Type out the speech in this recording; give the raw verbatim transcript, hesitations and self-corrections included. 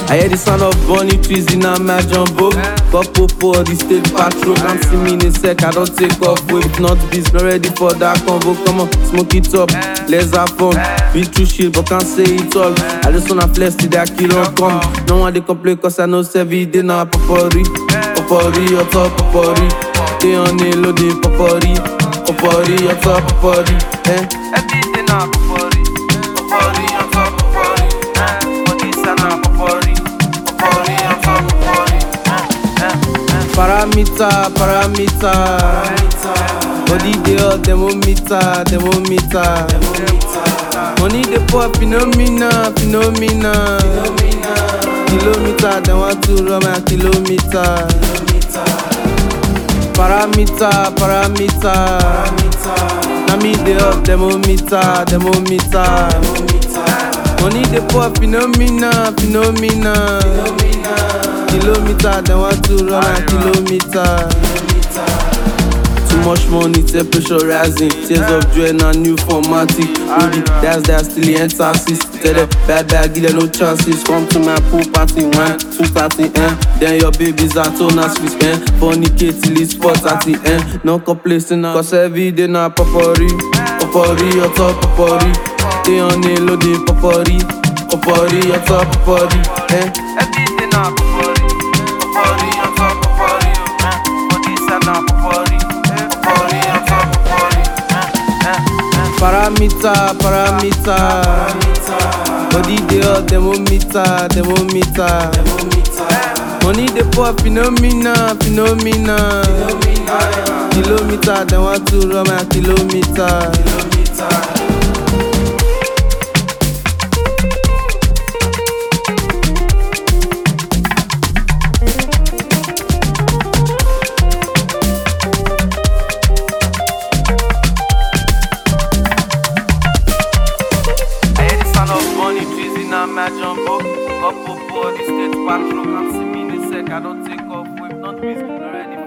I hear the sound of Bonnie trees in a my jumbo. Got popo the state patrol. Can't see me in a sec, I don't take off. Wait, not this, not ready for that convo. Come on, smoke it up, let's have fun. Be too shit, but can't say it all. I just wanna flex till that kill don't come. No one they complain cause I know every day now popori. Popori, on top popori. They on the load, they popori. Popori, on top popori. Eh? Every day now popori, popori on top popori. Body sana popori, popori on top popori. Parameter, parameter. Body they all thermometer, thermometer. Money they pour phenomena, phenomena. Kilometer, they want to run my kilometer. Parameter, parameter. Now me they up thermometer, thermometer. Money they pour phenomena, phenomena. Kilometer, they want to run my kilometer. Too much money, temperature rising. Tears of joy and a new formatic. Rudy, that's that still enter assist. Tell them bad bad, give them no chances. Come to my pool party, one, two thirty, eh. Then your babies are on us with eh. Fornicate till it's four thirty, eh. No complacing, cause every day na popori. Popori, on top popori. They on the load, they popori. Popori, on top popori, eh. Every day now popori, popori on top popori. Body sana popori, popori on top popori. Parameter, parameter. Body they all thermometer, thermometer. Money they pour phenomena, phenomena. Kilometer, they want to run my kilometer. Money trees in a my jumbo. Got popo the state patrol. Can't see me in a sec, I don't take off. We've not busy already.